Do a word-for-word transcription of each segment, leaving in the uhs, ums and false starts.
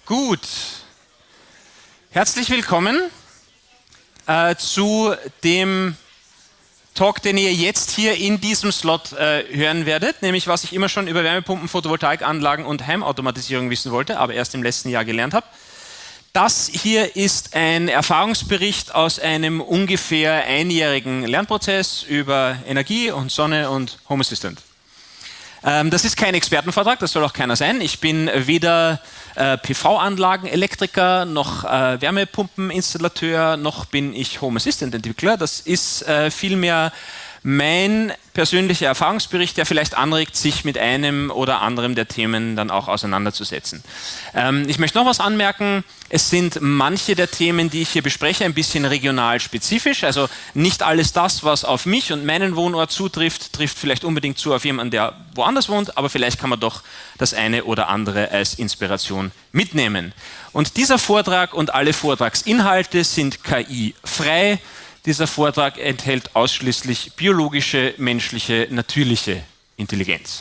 Gut. Herzlich willkommen äh, zu dem Talk, den ihr jetzt hier in diesem Slot äh, hören werdet, nämlich was ich immer schon über Wärmepumpen, Photovoltaikanlagen und Heimautomatisierung wissen wollte, aber erst im letzten Jahr gelernt habe. Das hier ist ein Erfahrungsbericht aus einem ungefähr einjährigen Lernprozess über Energie und Sonne und Home Assistant. Ähm, das ist kein Expertenvortrag, das soll auch keiner sein. Ich bin weder äh, P V-Anlagen-Elektriker noch äh, Wärmepumpeninstallateur, noch bin ich Home Assistant-Entwickler. Das ist äh, vielmehr mein persönlicher Erfahrungsbericht, der vielleicht anregt, sich mit einem oder anderem der Themen dann auch auseinanderzusetzen. Ähm, ich möchte noch was anmerken. Es sind manche der Themen, die ich hier bespreche, ein bisschen regional spezifisch. Also nicht alles das, was auf mich und meinen Wohnort zutrifft, trifft vielleicht unbedingt zu auf jemanden, der woanders wohnt, aber vielleicht kann man doch das eine oder andere als Inspiration mitnehmen. Und dieser Vortrag und alle Vortragsinhalte sind K I-frei. Dieser Vortrag enthält ausschließlich biologische, menschliche, natürliche Intelligenz.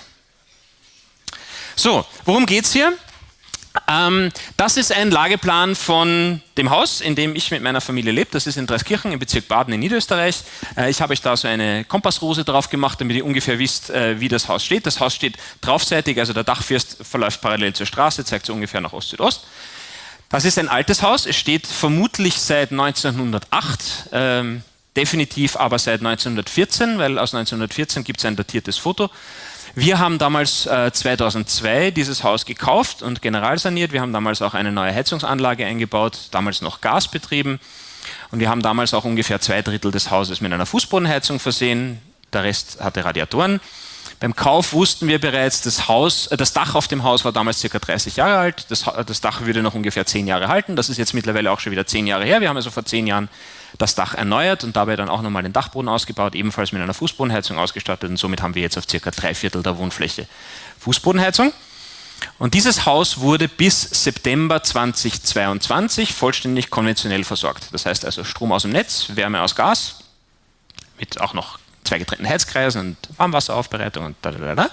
So, worum geht es hier? Ähm, das ist ein Lageplan von dem Haus, in dem ich mit meiner Familie lebe. Das ist in Dreiskirchen im Bezirk Baden in Niederösterreich. Äh, ich habe euch da so eine Kompassrose drauf gemacht, damit ihr ungefähr wisst, äh, wie das Haus steht. Das Haus steht draufseitig, also der Dachfirst verläuft parallel zur Straße, zeigt so ungefähr nach Ost-Südost. Das ist ein altes Haus, es steht vermutlich seit neunzehnhundertacht, ähm, definitiv aber seit neunzehnhundertvierzehn, weil aus neunzehnhundertvierzehn gibt es ein datiertes Foto. Wir haben damals äh, zweitausendzwei dieses Haus gekauft und generalsaniert. Wir haben damals auch eine neue Heizungsanlage eingebaut, damals noch gasbetrieben. Und wir haben damals auch ungefähr zwei Drittel des Hauses mit einer Fußbodenheizung versehen, der Rest hatte Radiatoren. Beim Kauf wussten wir bereits, das, Haus, äh, das Dach auf dem Haus war damals ca. dreißig Jahre alt, das, das Dach würde noch ungefähr zehn Jahre halten, das ist jetzt mittlerweile auch schon wieder zehn Jahre her. Wir haben also vor zehn Jahren das Dach erneuert und dabei dann auch nochmal den Dachboden ausgebaut, ebenfalls mit einer Fußbodenheizung ausgestattet und somit haben wir jetzt auf ca. drei Viertel der Wohnfläche Fußbodenheizung. Und dieses Haus wurde bis September zweitausendzweiundzwanzig vollständig konventionell versorgt. Das heißt also Strom aus dem Netz, Wärme aus Gas, mit auch noch zwei getrennten Heizkreisen und Warmwasseraufbereitung und da, da, da, da.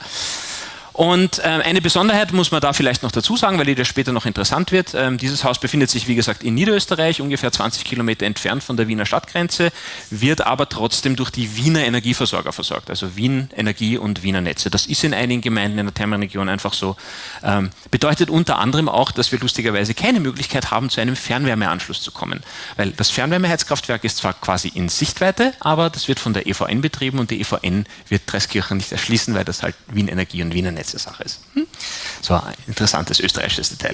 Und äh, eine Besonderheit muss man da vielleicht noch dazu sagen, weil die das später noch interessant wird. Ähm, dieses Haus befindet sich, wie gesagt, in Niederösterreich, ungefähr zwanzig Kilometer entfernt von der Wiener Stadtgrenze, wird aber trotzdem durch die Wiener Energieversorger versorgt, also Wien Energie und Wiener Netze. Das ist in einigen Gemeinden in der Thermenregion einfach so. Ähm, bedeutet unter anderem auch, dass wir lustigerweise keine Möglichkeit haben, zu einem Fernwärmeanschluss zu kommen. Weil das Fernwärmeheizkraftwerk ist zwar quasi in Sichtweite, aber das wird von der E V N betrieben und die E V N wird Dreiskirchen nicht erschließen, weil das halt Wien Energie und Wiener Netze Sache ist. So ein interessantes österreichisches Detail.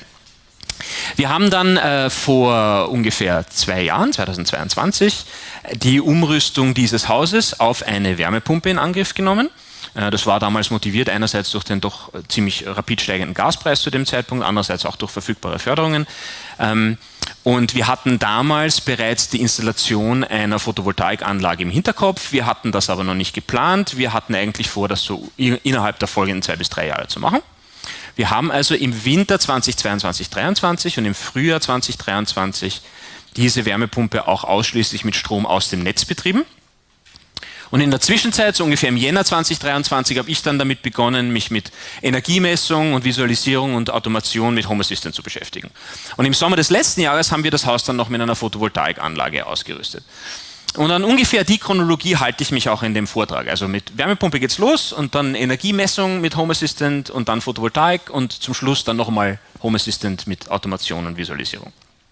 Wir haben dann äh, vor ungefähr zwei Jahren, zweitausendzweiundzwanzig, die Umrüstung dieses Hauses auf eine Wärmepumpe in Angriff genommen. Äh, das war damals motiviert einerseits durch den doch ziemlich rapid steigenden Gaspreis zu dem Zeitpunkt, andererseits auch durch verfügbare Förderungen. Ähm, Und wir hatten damals bereits die Installation einer Photovoltaikanlage im Hinterkopf. Wir hatten das aber noch nicht geplant. Wir hatten eigentlich vor, das so innerhalb der folgenden zwei bis drei Jahre zu machen. Wir haben also im Winter zweitausendzweiundzwanzig dreiundzwanzig und im Frühjahr zweitausenddreiundzwanzig diese Wärmepumpe auch ausschließlich mit Strom aus dem Netz betrieben. Und in der Zwischenzeit, so ungefähr im Jänner zweitausenddreiundzwanzig, habe ich dann damit begonnen, mich mit Energiemessung und Visualisierung und Automation mit Home Assistant zu beschäftigen. Und im Sommer des letzten Jahres haben wir das Haus dann noch mit einer Photovoltaikanlage ausgerüstet. Und an ungefähr die Chronologie halte ich mich auch in dem Vortrag. Also mit Wärmepumpe geht's los und dann Energiemessung mit Home Assistant und dann Photovoltaik und zum Schluss dann nochmal Home Assistant mit Automation und Visualisierung.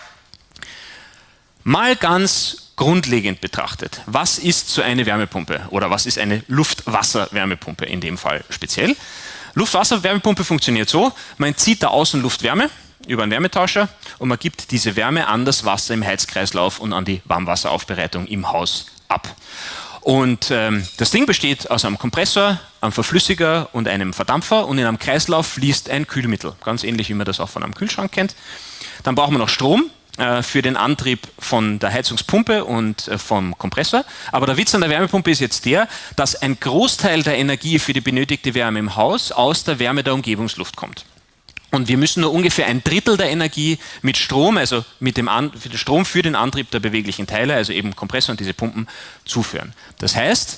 Mal ganz grundlegend betrachtet, was ist so eine Wärmepumpe oder was ist eine Luft-Wasser-Wärmepumpe in dem Fall speziell? Luft-Wasser-Wärmepumpe funktioniert so, man zieht da außen Luftwärme über einen Wärmetauscher und man gibt diese Wärme an das Wasser im Heizkreislauf und an die Warmwasseraufbereitung im Haus ab. Und ähm, das Ding besteht aus einem Kompressor, einem Verflüssiger und einem Verdampfer und in einem Kreislauf fließt ein Kühlmittel, ganz ähnlich wie man das auch von einem Kühlschrank kennt. Dann brauchen wir noch Strom für den Antrieb von der Heizungspumpe und vom Kompressor. Aber der Witz an der Wärmepumpe ist jetzt der, dass ein Großteil der Energie für die benötigte Wärme im Haus aus der Wärme der Umgebungsluft kommt. Und wir müssen nur ungefähr ein Drittel der Energie mit Strom, also mit dem An- für den Strom für den Antrieb der beweglichen Teile, also eben Kompressor und diese Pumpen, zuführen. Das heißt,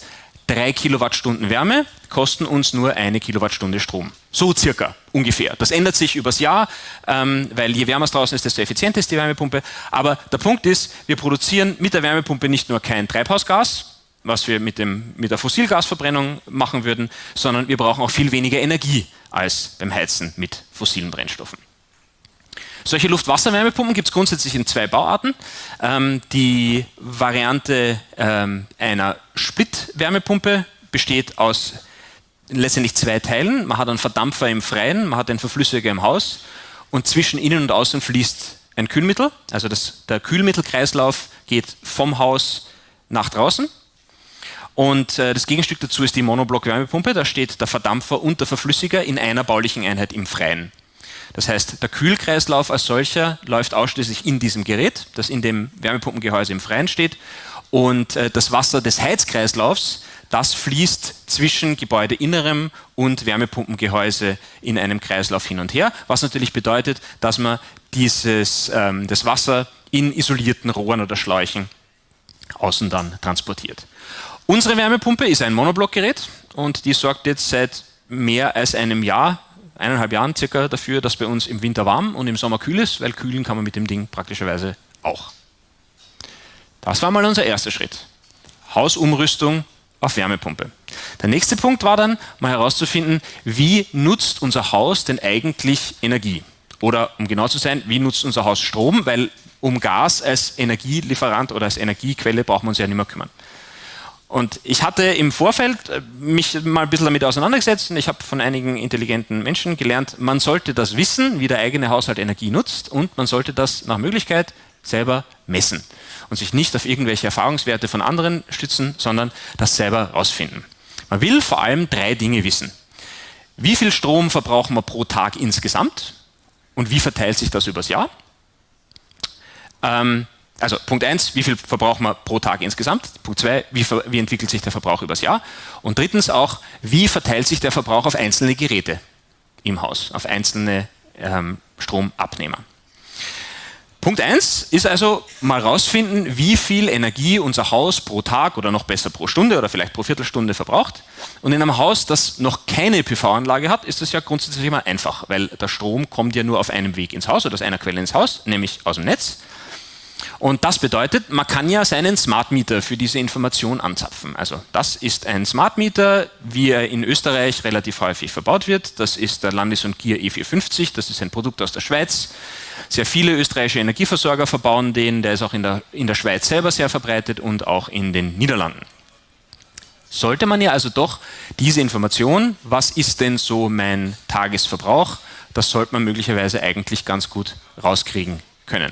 drei Kilowattstunden Wärme kosten uns nur eine Kilowattstunde Strom. So circa, ungefähr. Das ändert sich übers Jahr, ähm, weil je wärmer es draußen ist, desto effizienter ist die Wärmepumpe. Aber der Punkt ist, wir produzieren mit der Wärmepumpe nicht nur kein Treibhausgas, was wir mit, dem, mit der Fossilgasverbrennung machen würden, sondern wir brauchen auch viel weniger Energie als beim Heizen mit fossilen Brennstoffen. Solche Luft-Wasser-Wärmepumpen gibt es grundsätzlich in zwei Bauarten. Ähm, die Variante ähm, einer Split-Wärmepumpe besteht aus letztendlich zwei Teilen. Man hat einen Verdampfer im Freien, man hat einen Verflüssiger im Haus und zwischen innen und außen fließt ein Kühlmittel. Also das, der Kühlmittelkreislauf geht vom Haus nach draußen. Und äh, das Gegenstück dazu ist die Monoblock-Wärmepumpe. Da steht der Verdampfer und der Verflüssiger in einer baulichen Einheit im Freien. Das heißt, der Kühlkreislauf als solcher läuft ausschließlich in diesem Gerät, das in dem Wärmepumpengehäuse im Freien steht. Und äh, das Wasser des Heizkreislaufs, das fließt zwischen Gebäudeinnerem und Wärmepumpengehäuse in einem Kreislauf hin und her, was natürlich bedeutet, dass man dieses, ähm, das Wasser in isolierten Rohren oder Schläuchen außen dann transportiert. Unsere Wärmepumpe ist ein Monoblockgerät und die sorgt jetzt seit mehr als einem Jahr, eineinhalb Jahren circa dafür, dass bei uns im Winter warm und im Sommer kühl ist, weil kühlen kann man mit dem Ding praktischerweise auch. Das war mal unser erster Schritt. Hausumrüstung auf Wärmepumpe. Der nächste Punkt war dann, mal herauszufinden, wie nutzt unser Haus denn eigentlich Energie? Oder um genau zu sein, wie nutzt unser Haus Strom? Weil um Gas als Energielieferant oder als Energiequelle brauchen wir uns ja nicht mehr kümmern. Und ich hatte im Vorfeld mich mal ein bisschen damit auseinandergesetzt und ich habe von einigen intelligenten Menschen gelernt, man sollte das wissen, wie der eigene Haushalt Energie nutzt und man sollte das nach Möglichkeit selber messen und sich nicht auf irgendwelche Erfahrungswerte von anderen stützen, sondern das selber rausfinden. Man will vor allem drei Dinge wissen. Wie viel Strom verbrauchen wir pro Tag insgesamt und wie verteilt sich das übers Jahr? Ähm, Also Punkt eins, wie viel verbrauchen wir pro Tag insgesamt? Punkt zwei, wie, wie entwickelt sich der Verbrauch übers Jahr? Und drittens auch, wie verteilt sich der Verbrauch auf einzelne Geräte im Haus, auf einzelne ähm, Stromabnehmer? Punkt eins ist also mal rausfinden, wie viel Energie unser Haus pro Tag oder noch besser pro Stunde oder vielleicht pro Viertelstunde verbraucht. Und in einem Haus, das noch keine P V-Anlage hat, ist das ja grundsätzlich immer einfach, weil der Strom kommt ja nur auf einem Weg ins Haus oder aus einer Quelle ins Haus, nämlich aus dem Netz. Und das bedeutet, man kann ja seinen Smart Meter für diese Information anzapfen. Also das ist ein Smart Meter, wie er in Österreich relativ häufig verbaut wird. Das ist der Landis und Gyr E vierhundertfünfzig, das ist ein Produkt aus der Schweiz. Sehr viele österreichische Energieversorger verbauen den, der ist auch in der, in der Schweiz selber sehr verbreitet und auch in den Niederlanden. Sollte man ja also doch diese Information, was ist denn so mein Tagesverbrauch, das sollte man möglicherweise eigentlich ganz gut rauskriegen können.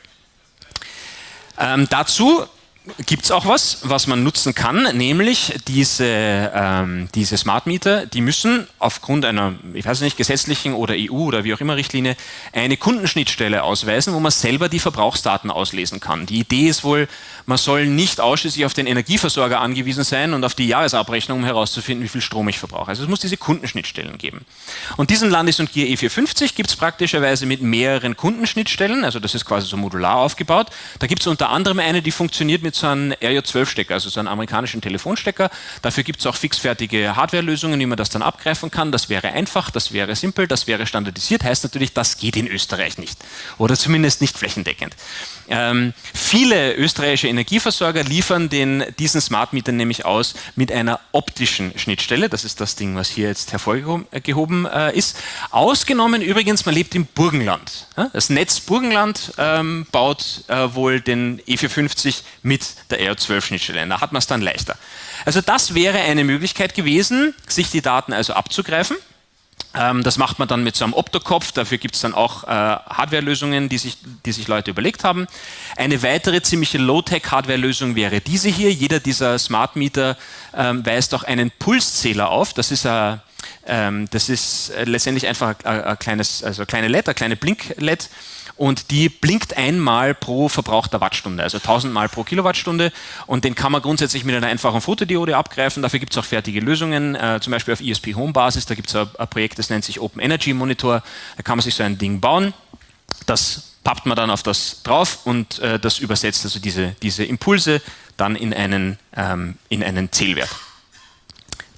Ähm, dazu gibt es auch was, was man nutzen kann, nämlich diese, ähm, diese Smart Meter, die müssen aufgrund einer, ich weiß nicht, gesetzlichen oder E U oder wie auch immer Richtlinie eine Kundenschnittstelle ausweisen, wo man selber die Verbrauchsdaten auslesen kann. Die Idee ist wohl, man soll nicht ausschließlich auf den Energieversorger angewiesen sein und auf die Jahresabrechnung, um herauszufinden, wie viel Strom ich verbrauche. Also es muss diese Kundenschnittstellen geben. Und diesen Landis und Gyr E vierhundertfünfzig gibt es praktischerweise mit mehreren Kundenschnittstellen, also das ist quasi so modular aufgebaut. Da gibt es unter anderem eine, die funktioniert mit so einem R J zwölf Stecker, also so einem amerikanischen Telefonstecker. Dafür gibt es auch fixfertige Hardwarelösungen, wie man das dann abgreifen kann. Das wäre einfach, das wäre simpel, das wäre standardisiert. Heißt natürlich, das geht in Österreich nicht. Oder zumindest nicht flächendeckend. Ähm, viele österreichische Energieversorger liefern den, diesen Smart Meter nämlich aus mit einer optischen Schnittstelle. Das ist das Ding, was hier jetzt hervorgehoben äh, ist. Ausgenommen übrigens, man lebt im Burgenland. Ja? Das Netz Burgenland ähm, baut äh, wohl den E vierhundertfünfzig mit der R J zwölf Schnittstelle. Da hat man es dann leichter. Also das wäre eine Möglichkeit gewesen, sich die Daten also abzugreifen. Das macht man dann mit so einem Optokopf, dafür gibt es dann auch äh, Hardwarelösungen, die sich, die sich Leute überlegt haben. Eine weitere ziemliche Low-Tech-Hardwarelösung wäre diese hier. Jeder dieser Smart Meter ähm, weist auch einen Pulszähler auf. Das ist, äh, ähm, das ist letztendlich einfach ein, ein kleines, also eine kleine L E D, eine kleine Blink-L E D. Und die blinkt einmal pro verbrauchter Wattstunde, also tausend Mal pro Kilowattstunde. Und den kann man grundsätzlich mit einer einfachen Fotodiode abgreifen. Dafür gibt es auch fertige Lösungen, äh, zum Beispiel auf E S P Home Basis. Da gibt es ein, ein Projekt, das nennt sich Open Energy Monitor. Da kann man sich so ein Ding bauen. Das pappt man dann auf das drauf und äh, das übersetzt also diese, diese Impulse dann in einen, ähm, in einen Zählwert.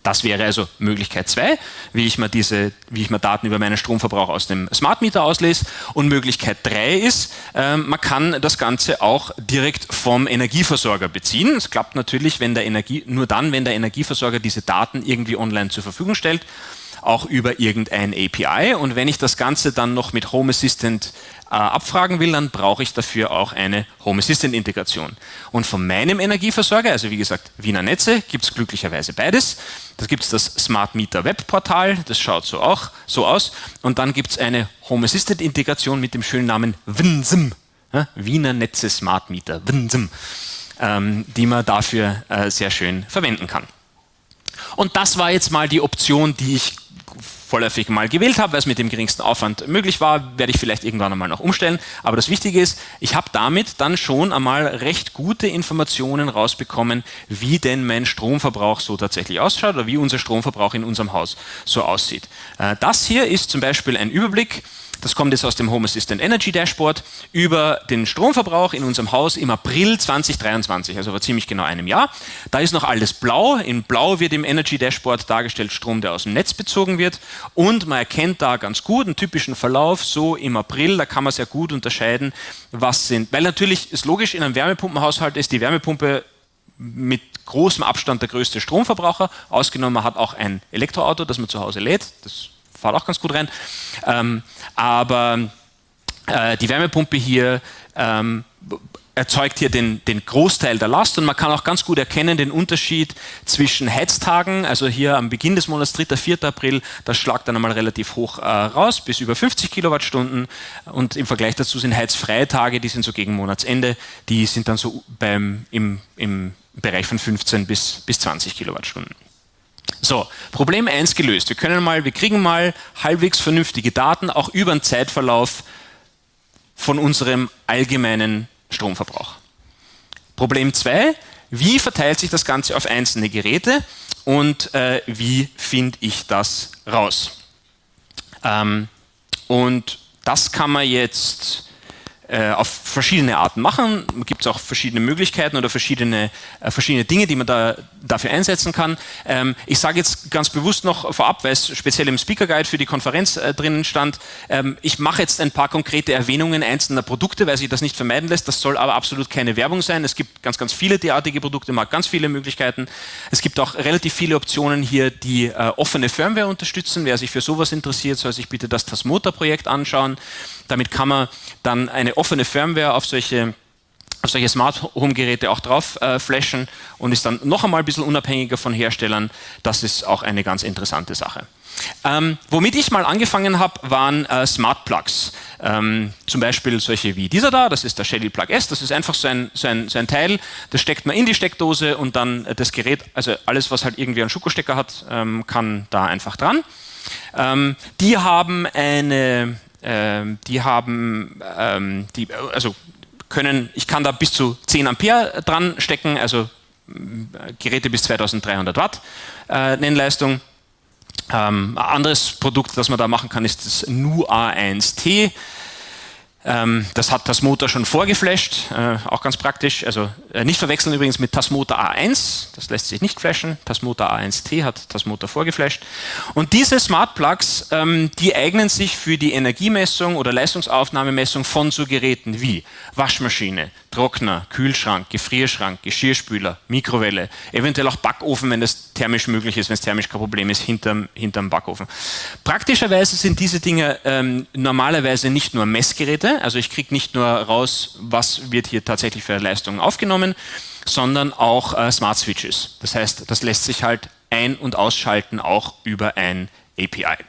Das wäre also Möglichkeit zwei, wie ich mir diese, wie ich mir Daten über meinen Stromverbrauch aus dem Smart Meter auslese. Und Möglichkeit drei ist, äh, man kann das Ganze auch direkt vom Energieversorger beziehen. Es klappt natürlich, wenn der Energie, nur dann, wenn der Energieversorger diese Daten irgendwie online zur Verfügung stellt, auch über irgendein A P I. Und wenn ich das Ganze dann noch mit Home Assistant äh, abfragen will, dann brauche ich dafür auch eine Home Assistant Integration. Und von meinem Energieversorger, also wie gesagt Wiener Netze, gibt es glücklicherweise beides. Da gibt es das Smart Meter Webportal, das schaut so auch so aus. Und dann gibt es eine Home Assistant Integration mit dem schönen Namen W N S M, ja, Wiener Netze Smart Meter, W N S M, ähm, die man dafür äh, sehr schön verwenden kann. Und das war jetzt mal die Option, die ich vorläufig mal gewählt habe, weil es mit dem geringsten Aufwand möglich war, werde ich vielleicht irgendwann einmal noch umstellen. Aber das Wichtige ist, ich habe damit dann schon einmal recht gute Informationen rausbekommen, wie denn mein Stromverbrauch so tatsächlich ausschaut oder wie unser Stromverbrauch in unserem Haus so aussieht. Das hier ist zum Beispiel ein Überblick. Das kommt jetzt aus dem Home Assistant Energy Dashboard über den Stromverbrauch in unserem Haus im April zweitausenddreiundzwanzig, also vor ziemlich genau einem Jahr. Da ist noch alles blau. In blau wird im Energy Dashboard dargestellt Strom, der aus dem Netz bezogen wird. Und man erkennt da ganz gut einen typischen Verlauf, so im April, da kann man sehr gut unterscheiden, was sind. Weil natürlich ist logisch, in einem Wärmepumpenhaushalt ist die Wärmepumpe mit großem Abstand der größte Stromverbraucher. Ausgenommen, man hat auch ein Elektroauto, das man zu Hause lädt. Das fährt auch ganz gut rein. Ähm, aber äh, die Wärmepumpe hier ähm, erzeugt hier den, den Großteil der Last und man kann auch ganz gut erkennen den Unterschied zwischen Heiztagen, also hier am Beginn des Monats, dritter vierter April, das schlagt dann einmal relativ hoch äh, raus, bis über fünfzig Kilowattstunden und im Vergleich dazu sind heizfreie Tage, die sind so gegen Monatsende, die sind dann so beim, im, im Bereich von fünfzehn bis, bis zwanzig Kilowattstunden. So, Problem eins gelöst. Wir können mal, wir kriegen mal halbwegs vernünftige Daten, auch über den Zeitverlauf von unserem allgemeinen Stromverbrauch. Problem zwei, wie verteilt sich das Ganze auf einzelne Geräte und äh, wie finde ich das raus? Ähm, und das kann man jetzt äh, auf verschiedene Arten machen. Es gibt auch verschiedene Möglichkeiten oder verschiedene, äh, verschiedene Dinge, die man da dafür einsetzen kann. Ähm, ich sage jetzt ganz bewusst noch vorab, weil es speziell im Speaker Guide für die Konferenz äh, drinnen stand, ähm, ich mache jetzt ein paar konkrete Erwähnungen einzelner Produkte, weil sich das nicht vermeiden lässt. Das soll aber absolut keine Werbung sein. Es gibt ganz, ganz viele derartige Produkte, man hat ganz viele Möglichkeiten. Es gibt auch relativ viele Optionen hier, die äh, offene Firmware unterstützen. Wer sich für sowas interessiert, soll sich bitte das Tasmota-Projekt anschauen. Damit kann man dann eine offene Firmware auf solche, auf solche Smart Home Geräte auch drauf äh, flashen und ist dann noch einmal ein bisschen unabhängiger von Herstellern. Das ist auch eine ganz interessante Sache. Ähm, womit ich mal angefangen habe, waren äh, Smart Plugs. Ähm, zum Beispiel solche wie dieser da, das ist der Shelly Plug S, das ist einfach so ein, so, ein, so ein Teil, das steckt man in die Steckdose und dann äh, das Gerät, also alles, was halt irgendwie einen Schokostecker hat, ähm, kann da einfach dran. Ähm, die haben eine Ähm, die haben, ähm, die, also können, ich kann da bis zu zehn Ampere dran stecken, also äh, Geräte bis zweitausenddreihundert Watt äh, Nennleistung. Ähm, ein anderes Produkt, das man da machen kann, ist das N U A eins T. Ähm, das hat Tasmota schon vorgeflasht, äh, auch ganz praktisch. Also äh, nicht verwechseln übrigens mit Tasmota A eins, das lässt sich nicht flashen. Tasmota A eins T hat Tasmota vorgeflasht. Und diese Smart Plugs, ähm, die eignen sich für die Energiemessung oder Leistungsaufnahmemessung von so Geräten wie Waschmaschine, Trockner, Kühlschrank, Gefrierschrank, Geschirrspüler, Mikrowelle, eventuell auch Backofen, wenn das thermisch möglich ist, wenn es thermisch kein Problem ist, hinterm, hinterm Backofen. Praktischerweise sind diese Dinge ähm, normalerweise nicht nur Messgeräte, also ich kriege nicht nur raus, was wird hier tatsächlich für Leistungen aufgenommen, sondern auch äh, Smart Switches. Das heißt, das lässt sich halt ein- und ausschalten auch über ein A P I.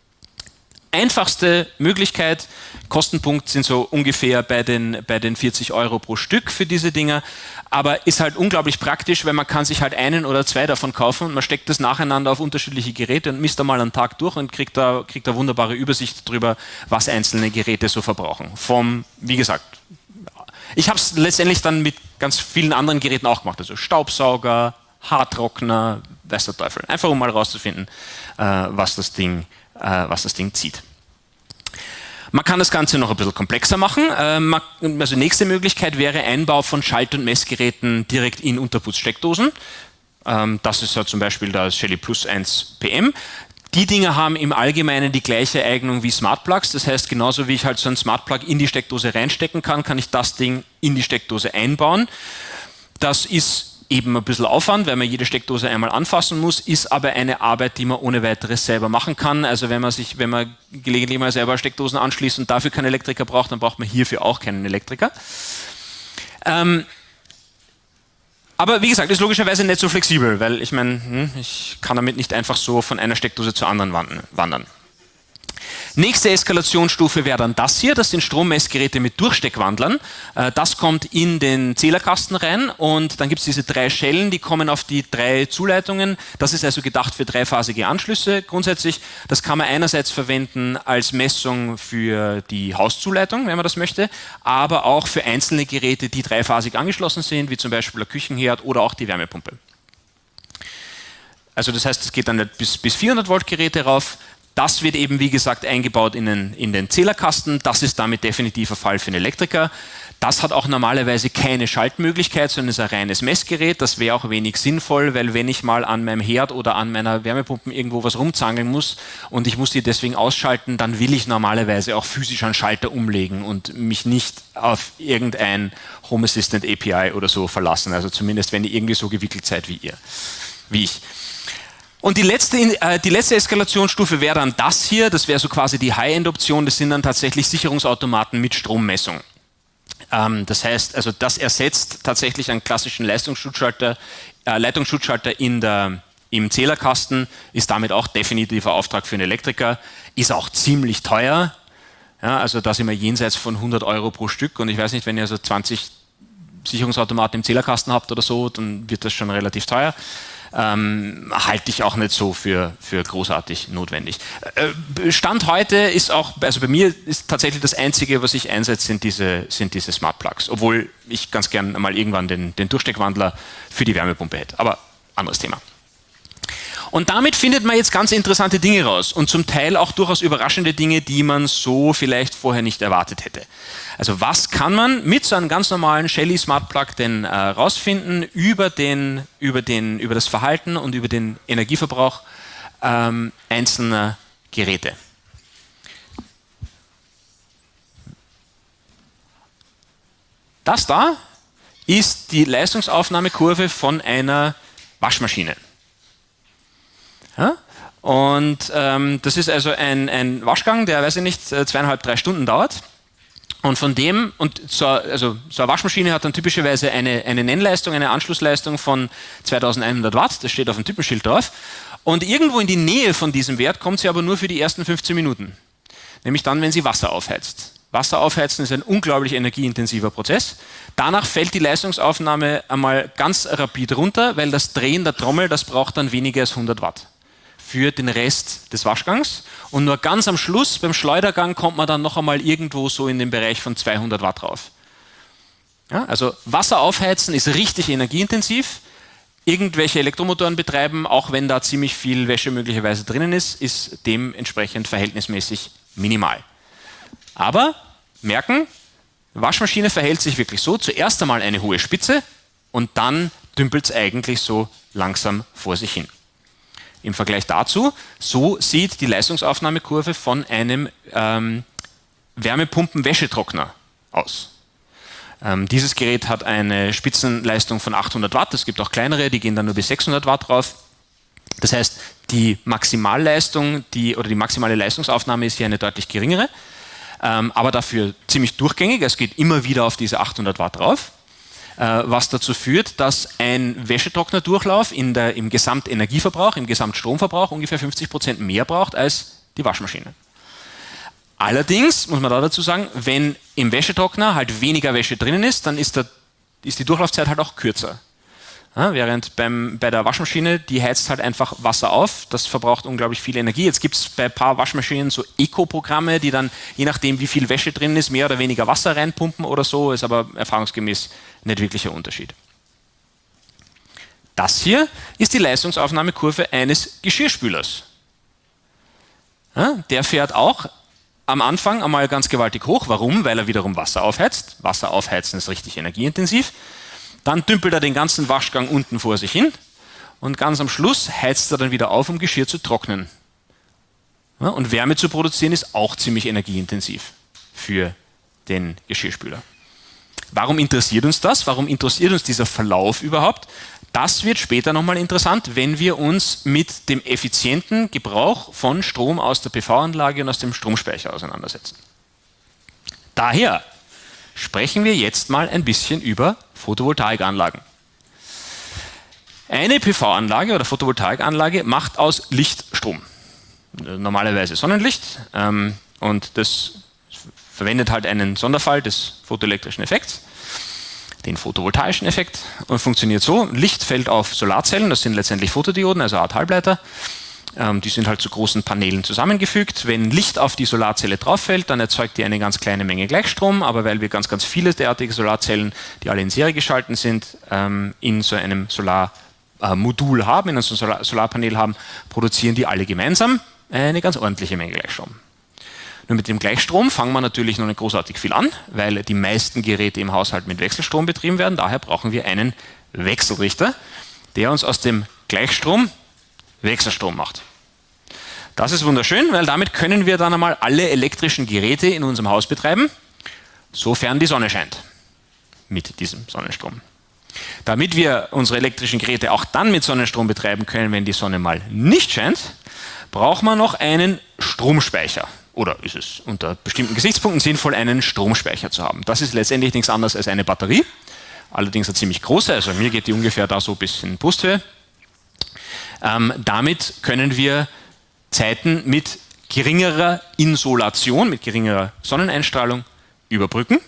Einfachste Möglichkeit, Kostenpunkt sind so ungefähr bei den, bei den vierzig Euro pro Stück für diese Dinger, aber ist halt unglaublich praktisch, weil man kann sich halt einen oder zwei davon kaufen und man steckt das nacheinander auf unterschiedliche Geräte und misst da mal einen Tag durch und kriegt da, kriegt da wunderbare Übersicht darüber, was einzelne Geräte so verbrauchen. Vom, wie gesagt, ich habe es letztendlich dann mit ganz vielen anderen Geräten auch gemacht, also Staubsauger, Haartrockner, weiß der Teufel. Einfach um mal rauszufinden, äh, was das Ding äh, was das Ding zieht. Man kann das Ganze noch ein bisschen komplexer machen. Ähm, also nächste Möglichkeit wäre Einbau von Schalt- und Messgeräten direkt in Unterputzsteckdosen. Ähm, das ist ja zum Beispiel das Shelly Plus eins P M. Die Dinger haben im Allgemeinen die gleiche Eignung wie Smart Plugs. Das heißt, genauso wie ich halt so einen Smart Plug in die Steckdose reinstecken kann, kann ich das Ding in die Steckdose einbauen. Das ist eben ein bisschen Aufwand, weil man jede Steckdose einmal anfassen muss, ist aber eine Arbeit, die man ohne weiteres selber machen kann. Also wenn man sich, wenn man gelegentlich mal selber Steckdosen anschließt und dafür keinen Elektriker braucht, dann braucht man hierfür auch keinen Elektriker. Ähm, Aber wie gesagt, ist logischerweise nicht so flexibel, weil ich meine, hm, ich kann damit nicht einfach so von einer Steckdose zur anderen wandern. Nächste Eskalationsstufe wäre dann das hier, das sind Strommessgeräte mit Durchsteckwandlern. Das kommt in den Zählerkasten rein und dann gibt es diese drei Schellen, die kommen auf die drei Zuleitungen. Das ist also gedacht für dreiphasige Anschlüsse grundsätzlich. Das kann man einerseits verwenden als Messung für die Hauszuleitung, wenn man das möchte, aber auch für einzelne Geräte, die dreiphasig angeschlossen sind, wie zum Beispiel der Küchenherd oder auch die Wärmepumpe. Also das heißt, es geht dann nicht bis, bis vierhundert Volt Geräte rauf. Das wird eben, wie gesagt, eingebaut in den, in den Zählerkasten. Das ist damit definitiv ein Fall für einen Elektriker. Das hat auch normalerweise keine Schaltmöglichkeit, sondern ist ein reines Messgerät. Das wäre auch wenig sinnvoll, weil wenn ich mal an meinem Herd oder an meiner Wärmepumpe irgendwo was rumzangeln muss und ich muss die deswegen ausschalten, dann will ich normalerweise auch physisch einen Schalter umlegen und mich nicht auf irgendein Home Assistant A P I oder so verlassen. Also zumindest, wenn ihr irgendwie so gewickelt seid wie ihr, wie ich. Und die letzte, äh, die letzte Eskalationsstufe wäre dann das hier, das wäre so quasi die High-End-Option, das sind dann tatsächlich Sicherungsautomaten mit Strommessung. Ähm, das heißt, also das ersetzt tatsächlich einen klassischen Leistungsschutzschalter, äh, Leitungsschutzschalter in der, im Zählerkasten, ist damit auch definitiver Auftrag für einen Elektriker, ist auch ziemlich teuer, ja, also da sind wir jenseits von hundert Euro pro Stück und ich weiß nicht, wenn ihr so zwanzig Sicherungsautomaten im Zählerkasten habt oder so, dann wird das schon relativ teuer. Ähm, halte ich auch nicht so für, für großartig notwendig. Äh, Stand heute ist auch, also bei mir ist tatsächlich das Einzige, was ich einsetze, sind diese, sind diese Smart Plugs, obwohl ich ganz gern mal irgendwann den, den Durchsteckwandler für die Wärmepumpe hätte, aber anderes Thema. Und damit findet man jetzt ganz interessante Dinge raus und zum Teil auch durchaus überraschende Dinge, die man so vielleicht vorher nicht erwartet hätte. Also was kann man mit so einem ganz normalen Shelly Smart Plug denn äh, rausfinden über, den, über, den, über das Verhalten und über den Energieverbrauch ähm, einzelner Geräte? Das da ist die Leistungsaufnahmekurve von einer Waschmaschine. Ja? Und ähm, das ist also ein, ein Waschgang, der, weiß ich nicht, zweieinhalb, drei Stunden dauert. Und von dem, und so, also so eine Waschmaschine hat dann typischerweise eine, eine Nennleistung, eine Anschlussleistung von zweitausendeinhundert Watt, das steht auf dem Typenschild drauf. Und irgendwo in die Nähe von diesem Wert kommt sie aber nur für die ersten fünfzehn Minuten. Nämlich dann, wenn sie Wasser aufheizt. Wasser aufheizen ist ein unglaublich energieintensiver Prozess. Danach fällt die Leistungsaufnahme einmal ganz rapid runter, weil das Drehen der Trommel, das braucht dann weniger als hundert Watt für den Rest des Waschgangs. Und nur ganz am Schluss, beim Schleudergang, kommt man dann noch einmal irgendwo so in den Bereich von zweihundert Watt rauf. Ja, also Wasser aufheizen ist richtig energieintensiv. Irgendwelche Elektromotoren betreiben, auch wenn da ziemlich viel Wäsche möglicherweise drinnen ist, ist dementsprechend verhältnismäßig minimal. Aber merken, Waschmaschine verhält sich wirklich so, zuerst einmal eine hohe Spitze und dann dümpelt es eigentlich so langsam vor sich hin. Im Vergleich dazu, so sieht die Leistungsaufnahmekurve von einem ähm, Wärmepumpen-Wäschetrockner aus. Ähm, dieses Gerät hat eine Spitzenleistung von achthundert Watt, es gibt auch kleinere, die gehen dann nur bis sechshundert Watt drauf. Das heißt, die Maximalleistung die, oder die maximale Leistungsaufnahme ist hier eine deutlich geringere, ähm, aber dafür ziemlich durchgängig, es geht immer wieder auf diese achthundert Watt drauf. Was dazu führt, dass ein Wäschetrocknerdurchlauf in der, im Gesamtenergieverbrauch, im Gesamtstromverbrauch ungefähr fünfzig Prozent mehr braucht als die Waschmaschine. Allerdings muss man da dazu sagen, wenn im Wäschetrockner halt weniger Wäsche drinnen ist, dann ist, der, ist die Durchlaufzeit halt auch kürzer. Ja, während beim, bei der Waschmaschine, die heizt halt einfach Wasser auf, das verbraucht unglaublich viel Energie. Jetzt gibt es bei ein paar Waschmaschinen so Eco-Programme, die dann, je nachdem wie viel Wäsche drin ist, mehr oder weniger Wasser reinpumpen oder so, ist aber erfahrungsgemäß nicht wirklich ein Unterschied. Das hier ist die Leistungsaufnahmekurve eines Geschirrspülers. Ja, der fährt auch am Anfang einmal ganz gewaltig hoch. Warum? Weil er wiederum Wasser aufheizt. Wasser aufheizen ist richtig energieintensiv. Dann dümpelt er den ganzen Waschgang unten vor sich hin und ganz am Schluss heizt er dann wieder auf, um Geschirr zu trocknen. Ja, und Wärme zu produzieren ist auch ziemlich energieintensiv für den Geschirrspüler. Warum interessiert uns das? Warum interessiert uns dieser Verlauf überhaupt? Das wird später nochmal interessant, wenn wir uns mit dem effizienten Gebrauch von Strom aus der P V-Anlage und aus dem Stromspeicher auseinandersetzen. Daher sprechen wir jetzt mal ein bisschen über Photovoltaikanlagen. Eine P V-Anlage oder Photovoltaikanlage macht aus Licht Strom. Normalerweise Sonnenlicht, ähm, und das verwendet halt einen Sonderfall des photoelektrischen Effekts, den photovoltaischen Effekt, und funktioniert so: Licht fällt auf Solarzellen, das sind letztendlich Photodioden, also eine Art Halbleiter. Ähm, die sind halt zu großen Paneelen zusammengefügt. Wenn Licht auf die Solarzelle drauf fällt, dann erzeugt die eine ganz kleine Menge Gleichstrom, aber weil wir ganz, ganz viele derartige Solarzellen, die alle in Serie geschalten sind, ähm, in so einem Solarmodul haben, in einem Solar Solarpanel haben, produzieren die alle gemeinsam eine ganz ordentliche Menge Gleichstrom. Nur mit dem Gleichstrom fangen wir natürlich noch nicht großartig viel an, weil die meisten Geräte im Haushalt mit Wechselstrom betrieben werden. Daher brauchen wir einen Wechselrichter, der uns aus dem Gleichstrom Wechselstrom macht. Das ist wunderschön, weil damit können wir dann einmal alle elektrischen Geräte in unserem Haus betreiben, sofern die Sonne scheint, mit diesem Sonnenstrom. Damit wir unsere elektrischen Geräte auch dann mit Sonnenstrom betreiben können, wenn die Sonne mal nicht scheint, braucht man noch einen Stromspeicher. Oder ist es unter bestimmten Gesichtspunkten sinnvoll, einen Stromspeicher zu haben. Das ist letztendlich nichts anderes als eine Batterie, allerdings eine ziemlich große, also mir geht die ungefähr da so bis in Brusthöhe. Ähm, damit können wir Zeiten mit geringerer Insolation, mit geringerer Sonneneinstrahlung überbrücken.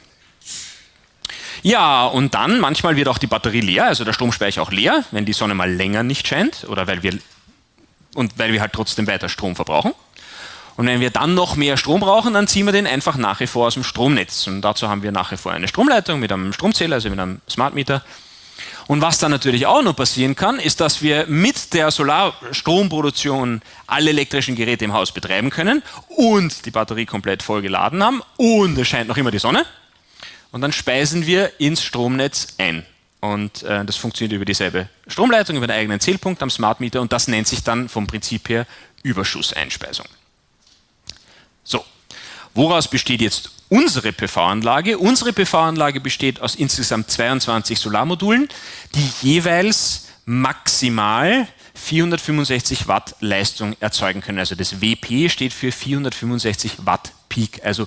Ja, und dann, manchmal wird auch die Batterie leer, also der Stromspeicher auch leer, wenn die Sonne mal länger nicht scheint oder weil wir, und weil wir halt trotzdem weiter Strom verbrauchen. Und wenn wir dann noch mehr Strom brauchen, dann ziehen wir den einfach nach wie vor aus dem Stromnetz. Und dazu haben wir nach wie vor eine Stromleitung mit einem Stromzähler, also mit einem Smart Meter. Und was dann natürlich auch noch passieren kann, ist, dass wir mit der Solarstromproduktion alle elektrischen Geräte im Haus betreiben können und die Batterie komplett voll geladen haben und es scheint noch immer die Sonne. Und dann speisen wir ins Stromnetz ein. Und äh, das funktioniert über dieselbe Stromleitung, über den eigenen Zählpunkt am Smart Meter, und das nennt sich dann vom Prinzip her Überschusseinspeisung. So, woraus besteht jetzt unsere P V-Anlage? Unsere P V-Anlage besteht aus insgesamt zweiundzwanzig Solarmodulen, die jeweils maximal vierhundertfünfundsechzig Watt Leistung erzeugen können. Also das W P steht für vierhundertfünfundsechzig Watt Peak, also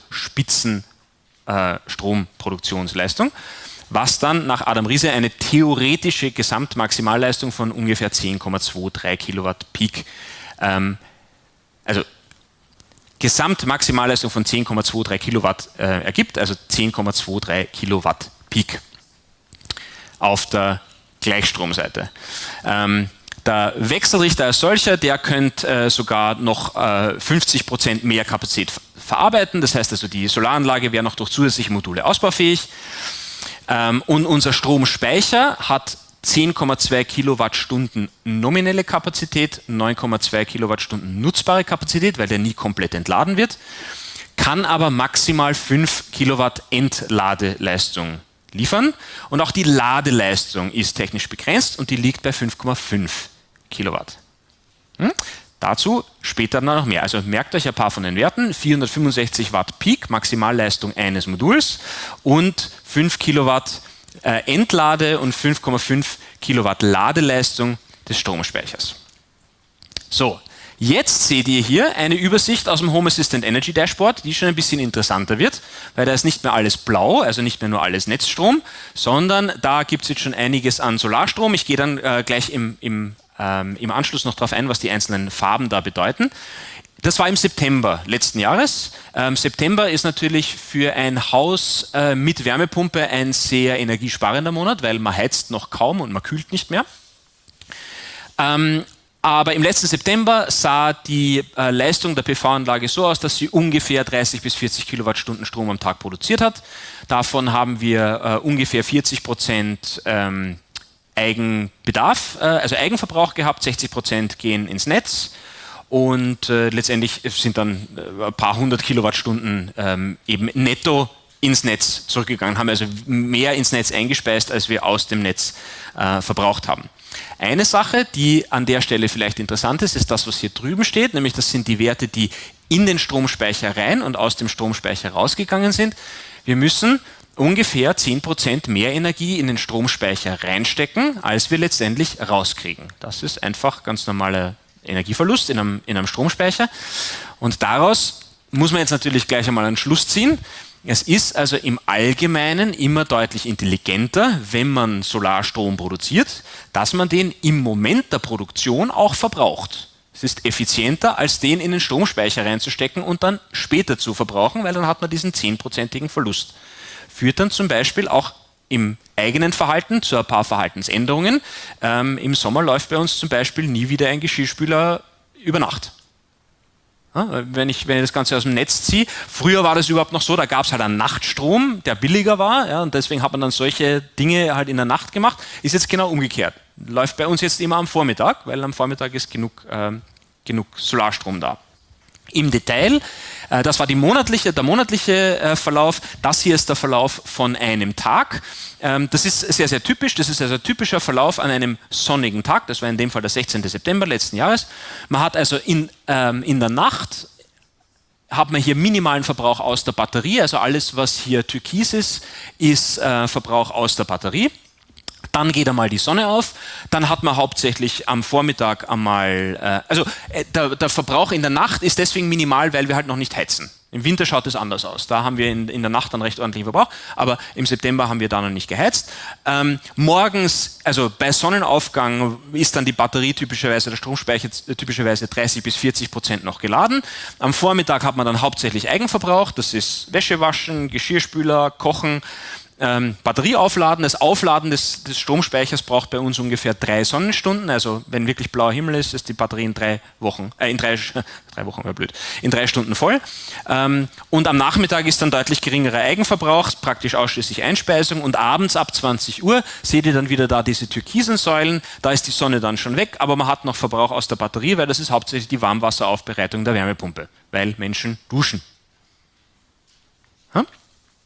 Spitzenstromproduktionsleistung, was dann nach Adam Riese eine theoretische Gesamtmaximalleistung von ungefähr zehn Komma dreiundzwanzig Kilowatt Peak, ähm, also Gesamtmaximalleistung von zehn Komma dreiundzwanzig Kilowatt äh, ergibt, also zehn Komma dreiundzwanzig Kilowatt Peak auf der Gleichstromseite. Ähm, der Wechselrichter als solcher, der könnte äh, sogar noch äh, fünfzig Prozent mehr Kapazität verarbeiten. Das heißt also, die Solaranlage wäre noch durch zusätzliche Module ausbaufähig. Ähm, und unser Stromspeicher hat zehn Komma zwei Kilowattstunden nominelle Kapazität, neun Komma zwei Kilowattstunden nutzbare Kapazität, weil der nie komplett entladen wird, kann aber maximal fünf Kilowatt Entladeleistung liefern. Und auch die Ladeleistung ist technisch begrenzt und die liegt bei fünf Komma fünf Kilowatt. Hm? Dazu später noch mehr. Also merkt euch ein paar von den Werten: vierhundertfünfundsechzig Watt Peak, Maximalleistung eines Moduls, und fünf Kilowatt äh, Entlade und fünf Komma fünf Kilowatt Ladeleistung des Stromspeichers. So, jetzt seht ihr hier eine Übersicht aus dem Home Assistant Energy Dashboard, die schon ein bisschen interessanter wird, weil da ist nicht mehr alles blau, also nicht mehr nur alles Netzstrom, sondern da gibt es jetzt schon einiges an Solarstrom. Ich gehe dann äh, gleich im, im, ähm, im Anschluss noch darauf ein, was die einzelnen Farben da bedeuten. Das war im September letzten Jahres. Ähm, September ist natürlich für ein Haus äh, mit Wärmepumpe ein sehr energiesparender Monat, weil man heizt noch kaum und man kühlt nicht mehr. Ähm, aber im letzten September sah die äh, Leistung der P V-Anlage so aus, dass sie ungefähr dreißig bis vierzig Kilowattstunden Strom am Tag produziert hat. Davon haben wir äh, ungefähr vierzig Prozent ähm, Eigenbedarf, äh, also Eigenverbrauch gehabt, sechzig Prozent gehen ins Netz. Und äh, letztendlich sind dann äh, ein paar hundert Kilowattstunden ähm, eben netto ins Netz zurückgegangen, haben also mehr ins Netz eingespeist, als wir aus dem Netz äh, verbraucht haben. Eine Sache, die an der Stelle vielleicht interessant ist, ist das, was hier drüben steht, nämlich das sind die Werte, die in den Stromspeicher rein und aus dem Stromspeicher rausgegangen sind. Wir müssen ungefähr zehn Prozent mehr Energie in den Stromspeicher reinstecken, als wir letztendlich rauskriegen. Das ist einfach ganz normaler Energieverlust in einem, in einem Stromspeicher. Und daraus muss man jetzt natürlich gleich einmal einen Schluss ziehen. Es ist also im Allgemeinen immer deutlich intelligenter, wenn man Solarstrom produziert, dass man den im Moment der Produktion auch verbraucht. Es ist effizienter, als den in den Stromspeicher reinzustecken und dann später zu verbrauchen, weil dann hat man diesen zehnprozentigen Verlust. Führt dann zum Beispiel auch im eigenen Verhalten zu ein paar Verhaltensänderungen. Ähm, Im Sommer läuft bei uns zum Beispiel nie wieder ein Geschirrspüler über Nacht. Ja, wenn, ich, wenn ich das Ganze aus dem Netz ziehe. Früher war das überhaupt noch so, da gab es halt einen Nachtstrom, der billiger war, ja, und deswegen hat man dann solche Dinge halt in der Nacht gemacht. Ist jetzt genau umgekehrt. Läuft bei uns jetzt immer am Vormittag, weil am Vormittag ist genug, äh, genug Solarstrom da. Im Detail, äh, das war die monatliche, der monatliche äh, Verlauf, das hier ist der Verlauf von einem Tag. Ähm, das ist sehr, sehr typisch, das ist also ein typischer Verlauf an einem sonnigen Tag, das war in dem Fall der sechzehnten September letzten Jahres. Man hat also in, ähm, in der Nacht, hat man hier minimalen Verbrauch aus der Batterie, also alles, was hier türkis ist, ist äh, Verbrauch aus der Batterie. Dann geht einmal die Sonne auf, dann hat man hauptsächlich am Vormittag einmal, äh, also äh, der, der Verbrauch in der Nacht ist deswegen minimal, weil wir halt noch nicht heizen. Im Winter schaut es anders aus, da haben wir in, in der Nacht einen recht ordentlichen Verbrauch, aber im September haben wir da noch nicht geheizt. Ähm, morgens, also bei Sonnenaufgang ist dann die Batterie typischerweise, der Stromspeicher typischerweise dreißig bis vierzig Prozent noch geladen. Am Vormittag hat man dann hauptsächlich Eigenverbrauch, das ist Wäsche waschen, Geschirrspüler, Kochen, Ähm, Batterie aufladen. Das Aufladen des, des Stromspeichers braucht bei uns ungefähr drei Sonnenstunden. Also wenn wirklich blauer Himmel ist, ist die Batterie in drei Wochen, äh, in drei, drei Wochen wäre blöd, in drei Stunden voll. Ähm, und am Nachmittag ist dann deutlich geringerer Eigenverbrauch, praktisch ausschließlich Einspeisung. Und abends ab zwanzig Uhr seht ihr dann wieder da diese türkisen Säulen. Da ist die Sonne dann schon weg, aber man hat noch Verbrauch aus der Batterie, weil das ist hauptsächlich die Warmwasseraufbereitung der Wärmepumpe, weil Menschen duschen. Hm?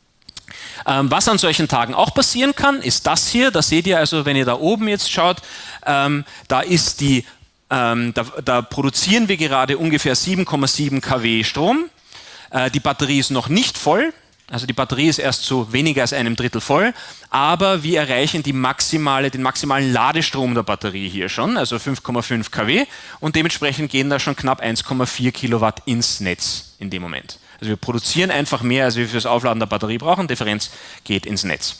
Ähm, was an solchen Tagen auch passieren kann, ist das hier. Da seht ihr also, wenn ihr da oben jetzt schaut, ähm, da ist die, ähm, da, da produzieren wir gerade ungefähr sieben Komma sieben Kilowatt Strom. Äh, die Batterie ist noch nicht voll. Also die Batterie ist erst so weniger als einem Drittel voll, aber wir erreichen die maximale, den maximalen Ladestrom der Batterie hier schon, also fünf Komma fünf Kilowatt, und dementsprechend gehen da schon knapp eins Komma vier Kilowatt ins Netz in dem Moment. Also wir produzieren einfach mehr, als wir für das Aufladen der Batterie brauchen, Differenz geht ins Netz.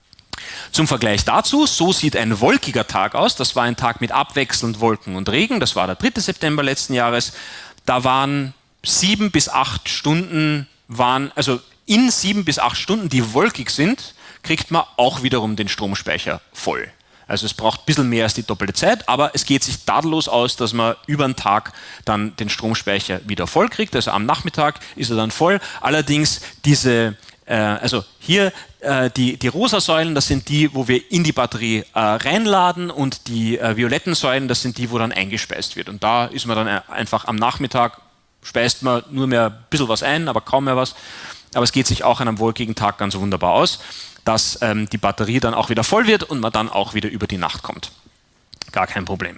Zum Vergleich dazu, so sieht ein wolkiger Tag aus, das war ein Tag mit abwechselnd Wolken und Regen, das war der dritte September letzten Jahres, da waren sieben bis acht Stunden, waren, also in sieben bis acht Stunden, die wolkig sind, kriegt man auch wiederum den Stromspeicher voll. Also es braucht ein bisschen mehr als die doppelte Zeit, aber es geht sich tadellos aus, dass man über den Tag dann den Stromspeicher wieder voll kriegt. Also am Nachmittag ist er dann voll. Allerdings diese, äh, also hier äh, die, die rosa Säulen, das sind die, wo wir in die Batterie äh, reinladen, und die äh, violetten Säulen, das sind die, wo dann eingespeist wird. Und da ist man dann einfach am Nachmittag, speist man nur mehr ein bisschen was ein, aber kaum mehr was. Aber es geht sich auch an einem wolkigen Tag ganz wunderbar aus, dass ähm, die Batterie dann auch wieder voll wird und man dann auch wieder über die Nacht kommt. Gar kein Problem.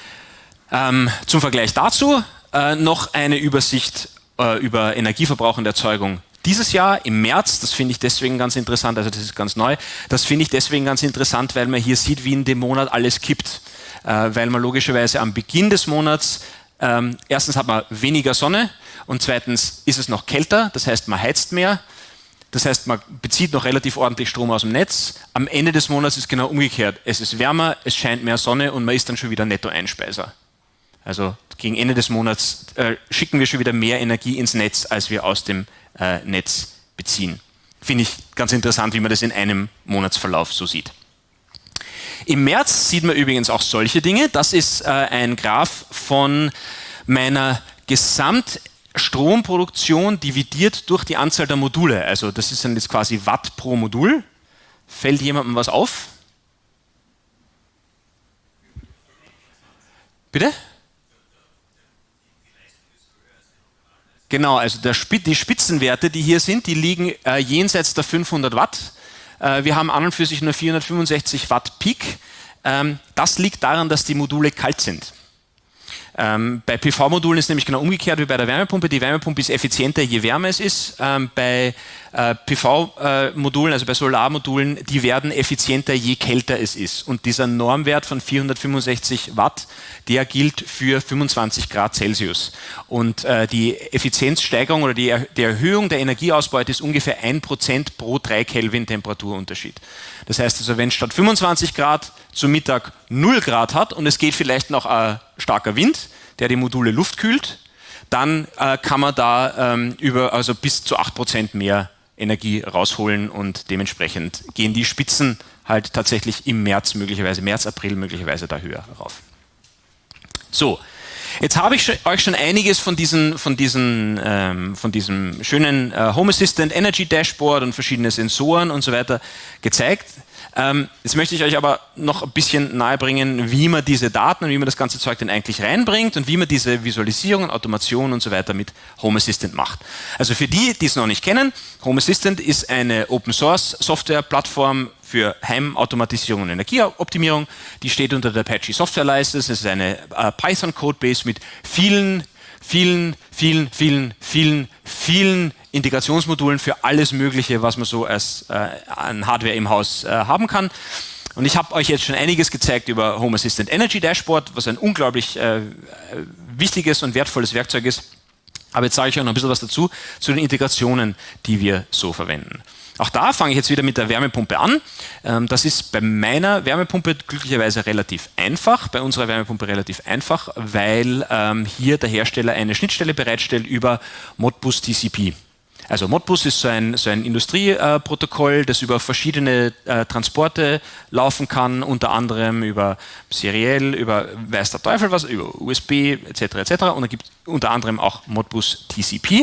Ähm, zum Vergleich dazu äh, noch eine Übersicht äh, über Energieverbrauch und Erzeugung dieses Jahr im März. Das finde ich deswegen ganz interessant, also das ist ganz neu. Das finde ich deswegen ganz interessant, weil man hier sieht, wie in dem Monat alles kippt. Äh, weil man logischerweise am Beginn des Monats, ähm, erstens hat man weniger Sonne und zweitens ist es noch kälter, das heißt man heizt mehr. Das heißt, man bezieht noch relativ ordentlich Strom aus dem Netz. Am Ende des Monats ist genau umgekehrt. Es ist wärmer, es scheint mehr Sonne und man ist dann schon wieder Nettoeinspeiser. Also gegen Ende des Monats äh, schicken wir schon wieder mehr Energie ins Netz, als wir aus dem äh, Netz beziehen. Finde ich ganz interessant, wie man das in einem Monatsverlauf so sieht. Im März sieht man übrigens auch solche Dinge. Das ist äh, ein Graph von meiner Gesamt Stromproduktion dividiert durch die Anzahl der Module. Also das ist dann jetzt quasi Watt pro Modul. Fällt jemandem was auf? Bitte? Genau, also der, die Spitzenwerte, die hier sind, die liegen äh, jenseits der fünfhundert Watt. Äh, wir haben an und für sich nur vierhundertfünfundsechzig Watt Peak. Ähm, das liegt daran, dass die Module kalt sind. Ähm, bei P V-Modulen ist es nämlich genau umgekehrt wie bei der Wärmepumpe. Die Wärmepumpe ist effizienter, je wärmer es ist. Ähm, bei äh, P V-Modulen, also bei Solarmodulen, die werden effizienter, je kälter es ist. Und dieser Normwert von vierhundertfünfundsechzig Watt, der gilt für fünfundzwanzig Grad Celsius. Und äh, die Effizienzsteigerung oder die, er die Erhöhung der Energieausbeute ist ungefähr ein Prozent pro drei Kelvin Temperaturunterschied. Das heißt also, wenn statt fünfundzwanzig Grad zum Mittag null Grad hat und es geht vielleicht noch ein starker Wind, der die Module luftkühlt, dann äh, kann man da ähm, über, also bis zu acht Prozent mehr Energie rausholen und dementsprechend gehen die Spitzen halt tatsächlich im März möglicherweise, März, April möglicherweise da höher rauf. So, jetzt habe ich euch schon einiges von, diesen, von, diesen, ähm, von diesem schönen äh, Home Assistant Energy Dashboard und verschiedene Sensoren und so weiter gezeigt. Ähm, jetzt möchte ich euch aber noch ein bisschen nahebringen, wie man diese Daten und wie man das ganze Zeug denn eigentlich reinbringt und wie man diese Visualisierung, Automation und so weiter mit Home Assistant macht. Also für die, die es noch nicht kennen, Home Assistant ist eine Open Source Software Plattform für Heimautomatisierung und Energieoptimierung. Die steht unter der Apache Software License. Es ist eine äh, Python Codebase mit vielen, vielen, vielen, vielen, vielen, vielen Integrationsmodulen für alles Mögliche, was man so als, äh, an Hardware im Haus äh, haben kann. Und ich habe euch jetzt schon einiges gezeigt über Home Assistant Energy Dashboard, was ein unglaublich äh, wichtiges und wertvolles Werkzeug ist. Aber jetzt sage ich euch noch ein bisschen was dazu, zu den Integrationen, die wir so verwenden. Auch da fange ich jetzt wieder mit der Wärmepumpe an. Das ist bei meiner Wärmepumpe glücklicherweise relativ einfach, bei unserer Wärmepumpe relativ einfach, weil ähm, hier der Hersteller eine Schnittstelle bereitstellt über Modbus T C P. Also Modbus ist so ein, so ein Industrieprotokoll, äh, das über verschiedene äh, Transporte laufen kann, unter anderem über seriell, über weiß der Teufel was, über U S B et cetera et cetera. Und da gibt es unter anderem auch Modbus T C P.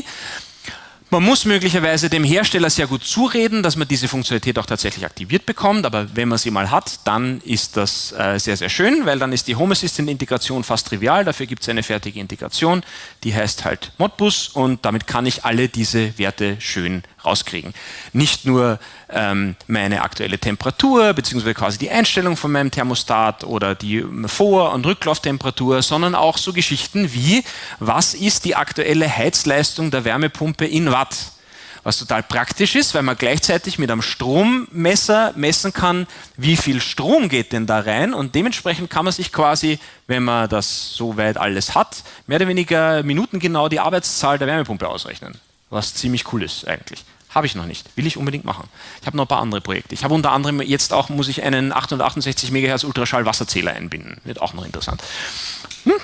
Man muss möglicherweise dem Hersteller sehr gut zureden, dass man diese Funktionalität auch tatsächlich aktiviert bekommt, aber wenn man sie mal hat, dann ist das äh, sehr, sehr schön, weil dann ist die Home Assistant Integration fast trivial, dafür gibt es eine fertige Integration, die heißt halt Modbus und damit kann ich alle diese Werte schön rauskriegen. Nicht nur ähm, meine aktuelle Temperatur, beziehungsweise quasi die Einstellung von meinem Thermostat oder die Vor- und Rücklauftemperatur, sondern auch so Geschichten wie, was ist die aktuelle Heizleistung der Wärmepumpe in Watt? Was total praktisch ist, weil man gleichzeitig mit einem Strommesser messen kann, wie viel Strom geht denn da rein und dementsprechend kann man sich quasi, wenn man das soweit alles hat, mehr oder weniger minutengenau die Arbeitszahl der Wärmepumpe ausrechnen. Was ziemlich cool ist eigentlich. Habe ich noch nicht. Will ich unbedingt machen. Ich habe noch ein paar andere Projekte. Ich habe unter anderem jetzt auch, muss ich einen achthundertachtundsechzig Megahertz Ultraschall-Wasserzähler einbinden. Wird auch noch interessant. Hm?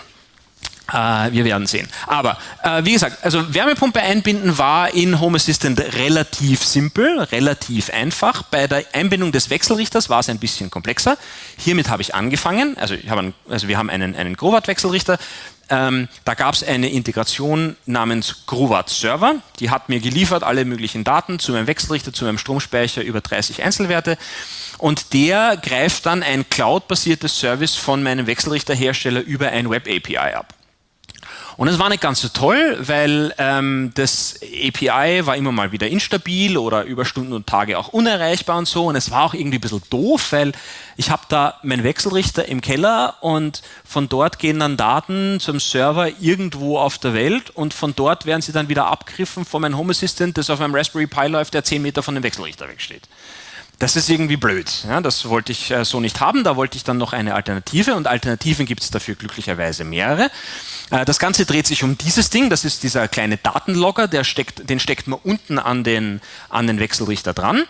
Äh, wir werden sehen. Aber äh, wie gesagt, also Wärmepumpe einbinden war in Home Assistant relativ simpel, relativ einfach. Bei der Einbindung des Wechselrichters war es ein bisschen komplexer. Hiermit habe ich angefangen. Also, ich habe einen, also wir haben einen, einen Growatt-Wechselrichter. Ähm, da gab es eine Integration namens Growatt Server. Die hat mir geliefert alle möglichen Daten zu meinem Wechselrichter, zu meinem Stromspeicher über dreißig Einzelwerte. Und der greift dann ein cloud-basiertes Service von meinem Wechselrichterhersteller über ein Web-A P I ab. Und es war nicht ganz so toll, weil ähm, das A P I war immer mal wieder instabil oder über Stunden und Tage auch unerreichbar und so. Und es war auch irgendwie ein bisschen doof, weil ich habe da meinen Wechselrichter im Keller und von dort gehen dann Daten zum Server irgendwo auf der Welt und von dort werden sie dann wieder abgegriffen von meinem Home Assistant, das auf meinem Raspberry Pi läuft, der zehn Meter von dem Wechselrichter wegsteht. Das ist irgendwie blöd. Ja, das wollte ich äh, so nicht haben. Da wollte ich dann noch eine Alternative und Alternativen gibt es dafür glücklicherweise mehrere. Äh, das Ganze dreht sich um dieses Ding. Das ist dieser kleine Datenlogger, der steckt, den steckt man unten an den, an den Wechselrichter dran.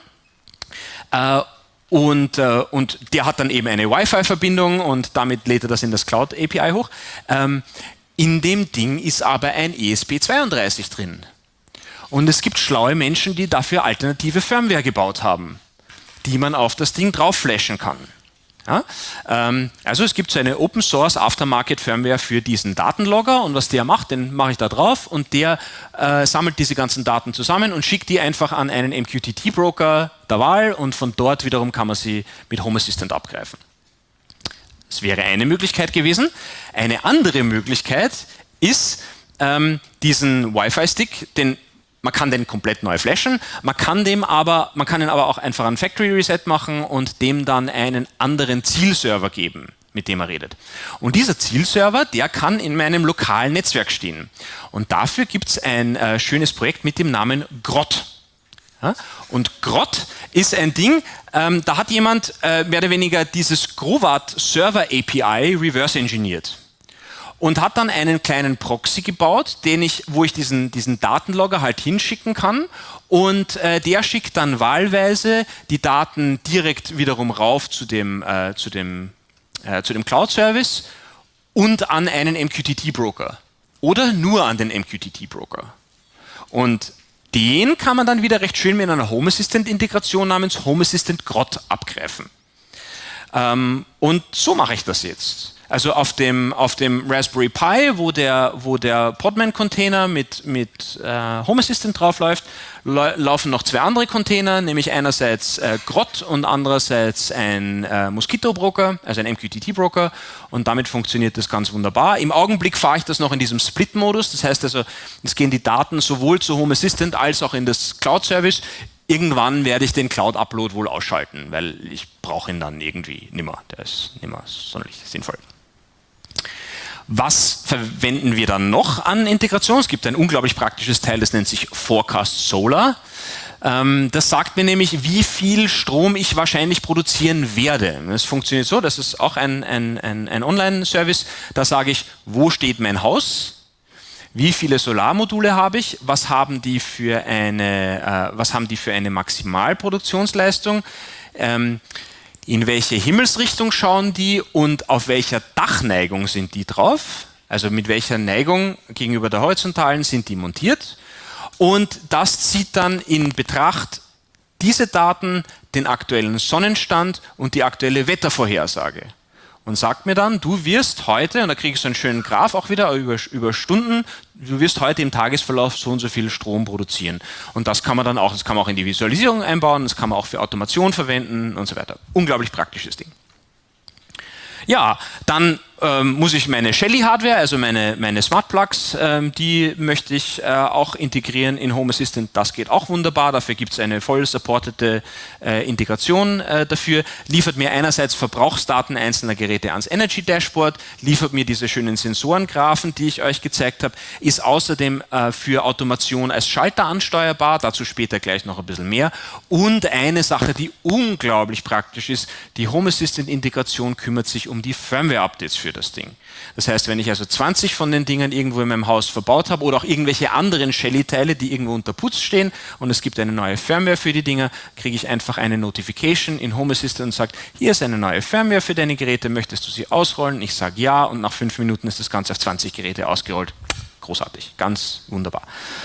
Äh, und, äh, und der hat dann eben eine Wi-Fi-Verbindung und damit lädt er das in das Cloud-A P I hoch. Ähm, in dem Ding ist aber ein E S P zweiunddreißig drin. Und es gibt schlaue Menschen, die dafür alternative Firmware gebaut haben, die man auf das Ding drauf flashen kann. Ja? Ähm, also es gibt so eine Open Source Aftermarket Firmware für diesen Datenlogger und was der macht, den mache ich da drauf und der äh, sammelt diese ganzen Daten zusammen und schickt die einfach an einen M Q T T-Broker der Wahl und von dort wiederum kann man sie mit Home Assistant abgreifen. Das wäre eine Möglichkeit gewesen. Eine andere Möglichkeit ist, ähm, diesen Wi-Fi-Stick, den man kann den komplett neu flashen, man kann dem aber, man kann den aber auch einfach einen Factory Reset machen und dem dann einen anderen Zielserver geben, mit dem er redet. Und dieser Zielserver, der kann in meinem lokalen Netzwerk stehen. Und dafür gibt es ein äh, schönes Projekt mit dem Namen Grot. Ja? Und Grot ist ein Ding, ähm, da hat jemand äh, mehr oder weniger dieses Grovat Server A P I reverse engineert. Und hat dann einen kleinen Proxy gebaut, den ich, wo ich diesen, diesen Datenlogger halt hinschicken kann. Und äh, der schickt dann wahlweise die Daten direkt wiederum rauf zu dem, äh, zu dem, äh, zu dem Cloud-Service und an einen M Q T T-Broker. Oder nur an den M Q T T-Broker. Und den kann man dann wieder recht schön mit einer Home Assistant-Integration namens Home Assistant Grot abgreifen. Ähm, und so mache ich das jetzt. Also auf dem, auf dem Raspberry Pi, wo der, wo der Podman-Container mit, mit äh, Home Assistant draufläuft, laufen noch zwei andere Container, nämlich einerseits äh, Grot und andererseits ein äh, Mosquito-Broker, also ein M Q T T-Broker, und damit funktioniert das ganz wunderbar. Im Augenblick fahre ich das noch in diesem Split-Modus, das heißt also, es gehen die Daten sowohl zu Home Assistant als auch in das Cloud-Service. Irgendwann werde ich den Cloud-Upload wohl ausschalten, weil ich brauche ihn dann irgendwie nimmer, der ist nimmer sonderlich sinnvoll. Was verwenden wir dann noch an Integration? Es gibt ein unglaublich praktisches Teil, das nennt sich Forecast Solar. Das sagt mir nämlich, wie viel Strom ich wahrscheinlich produzieren werde. Das funktioniert so, das ist auch ein, ein, ein, ein Online-Service. Da sage ich, wo steht mein Haus? Wie viele Solarmodule habe ich? Was haben die für eine, äh, was haben die für eine Maximalproduktionsleistung? Ähm, In welche Himmelsrichtung schauen die und auf welcher Dachneigung sind die drauf? Also mit welcher Neigung gegenüber der horizontalen sind die montiert? Und das zieht dann in Betracht diese Daten, den aktuellen Sonnenstand und die aktuelle Wettervorhersage. Und sagt mir dann, du wirst heute, und da kriege ich so einen schönen Graph auch wieder über, über Stunden, du wirst heute im Tagesverlauf so und so viel Strom produzieren. Und das kann man dann auch, das kann man auch in die Visualisierung einbauen, das kann man auch für Automation verwenden und so weiter. Unglaublich praktisches Ding. Ja, dann ähm, muss ich meine Shelly-Hardware, also meine, meine Smart Plugs, ähm, die möchte ich äh, auch integrieren in Home Assistant. Das geht auch wunderbar. Dafür gibt es eine voll supportete äh, Integration äh, dafür. Liefert mir einerseits Verbrauchsdaten einzelner Geräte ans Energy Dashboard, liefert mir diese schönen Sensorengraphen, die ich euch gezeigt habe, ist außerdem äh, für Automation als Schalter ansteuerbar, dazu später gleich noch ein bisschen mehr. Und eine Sache, die unglaublich praktisch ist, die Home Assistant Integration kümmert sich um die Firmware-Updates für das Ding. Das heißt, wenn ich also zwanzig von den Dingen irgendwo in meinem Haus verbaut habe oder auch irgendwelche anderen Shelly-Teile, die irgendwo unter Putz stehen und es gibt eine neue Firmware für die Dinger, kriege ich einfach eine Notification in Home Assistant und sagt, hier ist eine neue Firmware für deine Geräte, möchtest du sie ausrollen? Ich sage ja und nach fünf Minuten ist das Ganze auf zwanzig Geräte ausgerollt. Großartig, ganz wunderbar.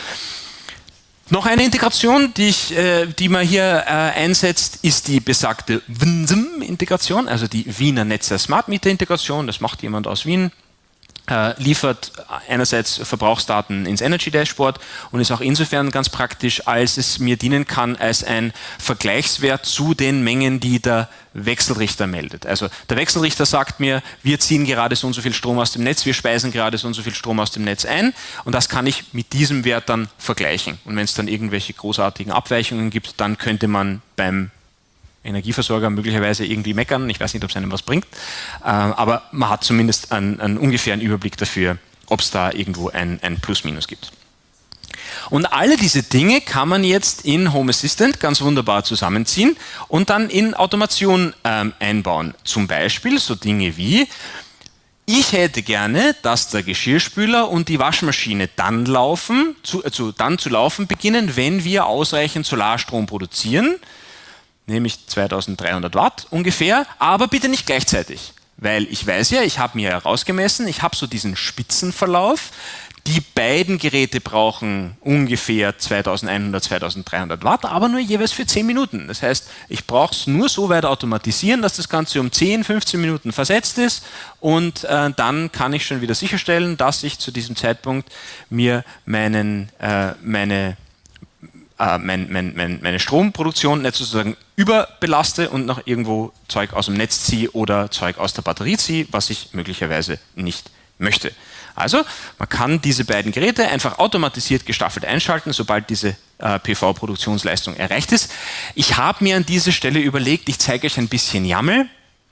Noch eine Integration, die, ich, äh, die man hier äh, einsetzt, ist die besagte W N S M-Integration, also die Wiener Netze Smart Meter-Integration. Das macht jemand aus Wien, äh, liefert einerseits Verbrauchsdaten ins Energy Dashboard und ist auch insofern ganz praktisch, als es mir dienen kann als ein Vergleichswert zu den Mengen, die der Wechselrichter meldet. Also der Wechselrichter sagt mir, wir ziehen gerade so und so viel Strom aus dem Netz, wir speisen gerade so und so viel Strom aus dem Netz ein und das kann ich mit diesem Wert dann vergleichen. Und wenn es dann irgendwelche großartigen Abweichungen gibt, dann könnte man beim Energieversorger möglicherweise irgendwie meckern. Ich weiß nicht, ob es einem was bringt, aber man hat zumindest einen, einen ungefähren Überblick dafür, ob es da irgendwo ein, ein Plus-Minus gibt. Und alle diese Dinge kann man jetzt in Home Assistant ganz wunderbar zusammenziehen und dann in Automation ähm, einbauen. Zum Beispiel so Dinge wie, ich hätte gerne, dass der Geschirrspüler und die Waschmaschine dann laufen, zu, also dann zu laufen beginnen, wenn wir ausreichend Solarstrom produzieren, nämlich zweitausenddreihundert Watt ungefähr, aber bitte nicht gleichzeitig. Weil ich weiß ja, ich habe mir herausgemessen, ich habe so diesen Spitzenverlauf. Die beiden Geräte brauchen ungefähr zweitausendeinhundert, zweitausenddreihundert Watt, aber nur jeweils für zehn Minuten. Das heißt, ich brauche es nur so weit automatisieren, dass das Ganze um zehn, fünfzehn Minuten versetzt ist und äh, dann kann ich schon wieder sicherstellen, dass ich zu diesem Zeitpunkt mir meinen, äh, meine Äh, mein, mein, mein, meine Stromproduktion nicht sozusagen überbelaste und noch irgendwo Zeug aus dem Netz ziehe oder Zeug aus der Batterie ziehe, was ich möglicherweise nicht möchte. Also man kann diese beiden Geräte einfach automatisiert gestaffelt einschalten, sobald diese äh, P V-Produktionsleistung erreicht ist. Ich habe mir an dieser Stelle überlegt, ich zeige euch ein bisschen YAML.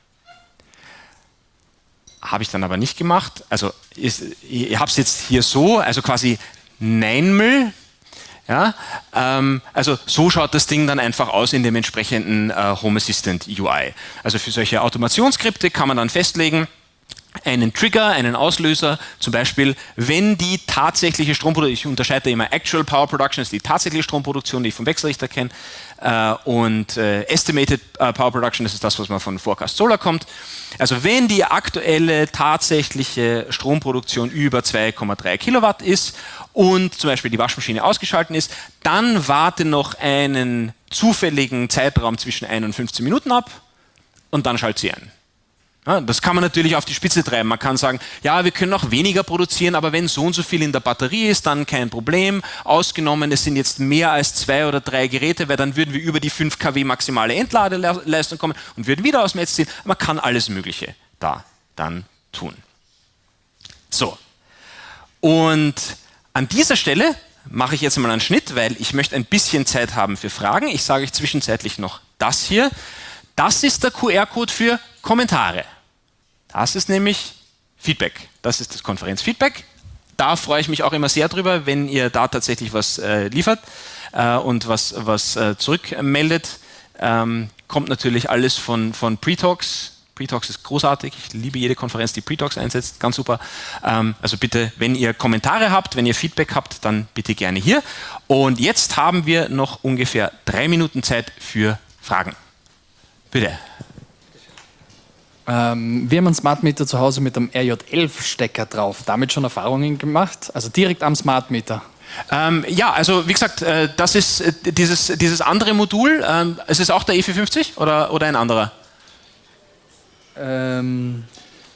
Habe ich dann aber nicht gemacht. Also ist, ich habe es jetzt hier so, also quasi Nineml. Ja, ähm, also so schaut das Ding dann einfach aus in dem entsprechenden äh, Home Assistant U I. Also für solche Automationsskripte kann man dann festlegen, einen Trigger, einen Auslöser, zum Beispiel, wenn die tatsächliche Stromproduktion, ich unterscheide immer Actual Power Production, das ist die tatsächliche Stromproduktion, die ich vom Wechselrichter kenne, äh, und äh, Estimated äh, Power Production, das ist das, was man von Forecast Solar kommt. Also wenn die aktuelle tatsächliche Stromproduktion über zwei Komma drei Kilowatt ist und zum Beispiel die Waschmaschine ausgeschaltet ist, dann warte noch einen zufälligen Zeitraum zwischen ein und fünfzehn Minuten ab und dann schalte sie ein. Ja, das kann man natürlich auf die Spitze treiben. Man kann sagen, ja, wir können auch weniger produzieren, aber wenn so und so viel in der Batterie ist, dann kein Problem. Ausgenommen, es sind jetzt mehr als zwei oder drei Geräte, weil dann würden wir über die fünf Kilowatt maximale Entladeleistung kommen und würden wieder aus dem Netz ziehen. Man kann alles Mögliche da dann tun. So. Und an dieser Stelle mache ich jetzt mal einen Schnitt, weil ich möchte ein bisschen Zeit haben für Fragen. Ich sage euch zwischenzeitlich noch das hier. Das ist der Q R-Code für Kommentare. Das ist nämlich Feedback. Das ist das Konferenzfeedback. Da freue ich mich auch immer sehr drüber, wenn ihr da tatsächlich was äh, liefert äh, und was, was äh, zurückmeldet. Ähm, kommt natürlich alles von, von Pre-Talks. Pre-Talks ist großartig. Ich liebe jede Konferenz, die Pre-Talks einsetzt. Ganz super. Ähm, also bitte, wenn ihr Kommentare habt, wenn ihr Feedback habt, dann bitte gerne hier. Und jetzt haben wir noch ungefähr drei Minuten Zeit für Fragen. Bitte. Ähm, wir haben einen Smart Meter zu Hause mit einem R J elf Stecker drauf. Damit schon Erfahrungen gemacht? Also direkt am Smart Meter? Ähm, ja, also wie gesagt, äh, das ist äh, dieses, dieses andere Modul. Ähm, ist es auch der E vierhundertfünfzig oder, oder ein anderer? Ähm,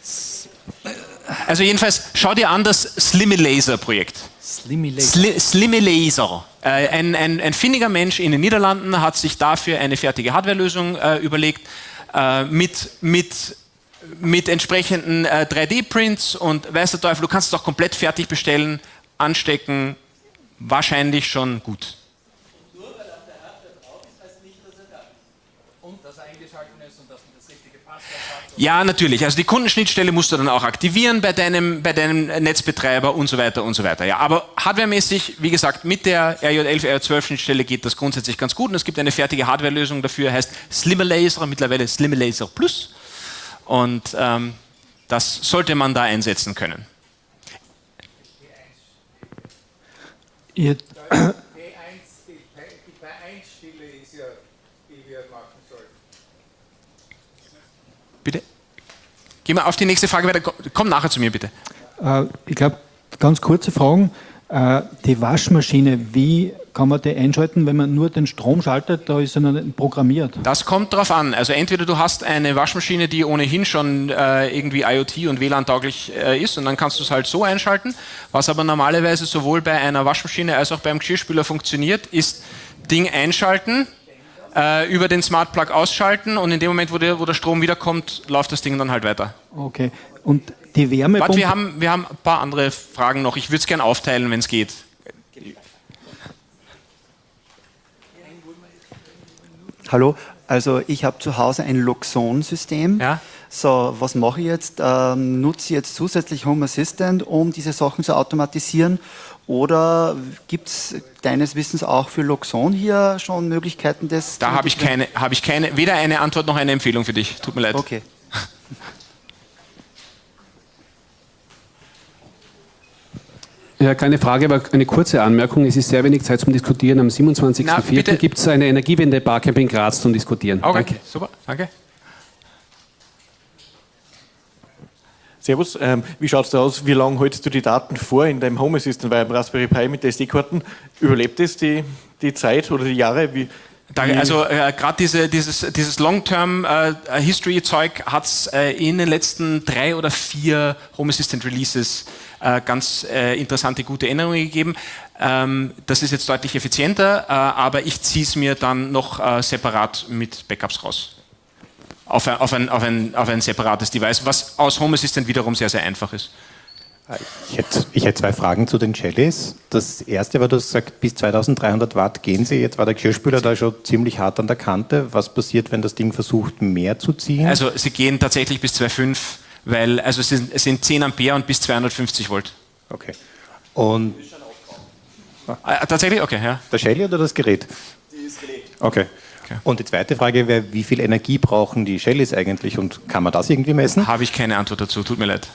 also jedenfalls, schau dir an das Slimmy-Laser-Projekt. Slimmy-Laser? Sli Slimmy-Laser. Äh, ein, ein, ein findiger Mensch in den Niederlanden hat sich dafür eine fertige Hardwarelösung äh, überlegt, äh, mit, mit, mit entsprechenden äh, drei D Prints und weiß der Teufel, du kannst es auch komplett fertig bestellen, anstecken, wahrscheinlich schon gut. Nur weil auf der Hardware drauf ist, heißt nicht, dass er da ist. Und dass er eingeschaltet ist und dass man das richtige Passwort hat. Ja, natürlich. Also die Kundenschnittstelle musst du dann auch aktivieren bei deinem, bei deinem Netzbetreiber und so weiter und so weiter. Ja, aber hardwaremäßig, wie gesagt, mit der R J elf, R J zwölf Schnittstelle geht das grundsätzlich ganz gut und es gibt eine fertige Hardwarelösung dafür, heißt Slimmy-Laser, mittlerweile Slimmy-Laser Plus und ähm, das sollte man da einsetzen können. Ihr Die eins, die bei eins Stille ist ja, die wir machen sollten. Bitte? Geh mal auf die nächste Frage weiter. Komm nachher zu mir, bitte. Äh, ich glaube, ganz kurze Fragen. Äh, die Waschmaschine, wie kann man die einschalten, wenn man nur den Strom schaltet? Da ist sie noch nicht programmiert. Das kommt drauf an. Also entweder du hast eine Waschmaschine, die ohnehin schon äh, irgendwie IoT und W L A N-tauglich äh, ist und dann kannst du es halt so einschalten. Was aber normalerweise sowohl bei einer Waschmaschine als auch beim Geschirrspüler funktioniert, ist Ding einschalten, äh, über den Smart Plug ausschalten und in dem Moment, wo der, wo der Strom wiederkommt, läuft das Ding dann halt weiter. Okay. Und die Wärmepumpe... Warte, wir haben, wir haben ein paar andere Fragen noch. Ich würde es gerne aufteilen, wenn es geht. Hallo, also ich habe zu Hause ein Loxon-System. Ja? So, was mache ich jetzt? Ähm, nutze ich jetzt zusätzlich Home Assistant, um diese Sachen zu automatisieren? Oder gibt es deines Wissens auch für Loxon hier schon Möglichkeiten des... Da habe ich keine, habe ich keine, weder eine Antwort noch eine Empfehlung für dich. Tut mir leid. Okay. Ja, keine Frage, aber eine kurze Anmerkung. Es ist sehr wenig Zeit zum Diskutieren. Am siebenundzwanzigsten vierten gibt es eine Energiewende Barcamp in Graz zum Diskutieren. Okay, danke. Super, danke. Servus, ähm, wie schaut es da aus? Wie lange hältst du die Daten vor in deinem Home Assistant? Weil im Raspberry Pi mit der S D-Karten überlebt es die, die Zeit oder die Jahre? Wie, Da, also äh, gerade diese, dieses, dieses Long-Term-History-Zeug äh, hat es äh, in den letzten drei oder vier Home Assistant-Releases äh, ganz äh, interessante, gute Änderungen gegeben. Ähm, das ist jetzt deutlich effizienter, äh, aber ich ziehe es mir dann noch äh, separat mit Backups raus. Auf ein, auf, ein, auf, ein, auf ein separates Device, was aus Home Assistant wiederum sehr, sehr einfach ist. Ich hätte, ich hätte zwei Fragen zu den Chellis. Das erste war, du hast gesagt, bis zweitausenddreihundert Watt gehen sie. Jetzt war der Geschirrspüler da schon ziemlich hart an der Kante. Was passiert, wenn das Ding versucht, mehr zu ziehen? Also sie gehen tatsächlich bis zwei Komma fünf, weil also es sind, es sind zehn Ampere und bis zweihundertfünfzig Volt. Okay. Und Ah, tatsächlich? Okay, ja. der Shelly oder das Gerät? Das Gerät. Okay. okay. Und die zweite Frage wäre, wie viel Energie brauchen die Shellys eigentlich und kann man das irgendwie messen? Habe ich keine Antwort dazu, tut mir leid.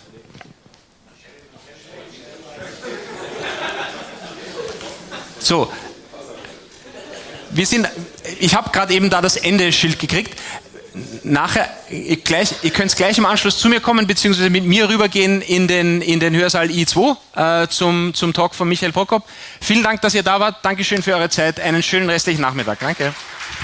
So, wir sind, ich habe gerade eben da das Ende-Schild gekriegt. Nachher, ihr, gleich, ihr könnt gleich im Anschluss zu mir kommen, beziehungsweise mit mir rübergehen in den, in den Hörsaal I zwei äh, zum, zum Talk von Michael Prokop. Vielen Dank, dass ihr da wart. Dankeschön für eure Zeit. Einen schönen restlichen Nachmittag. Danke.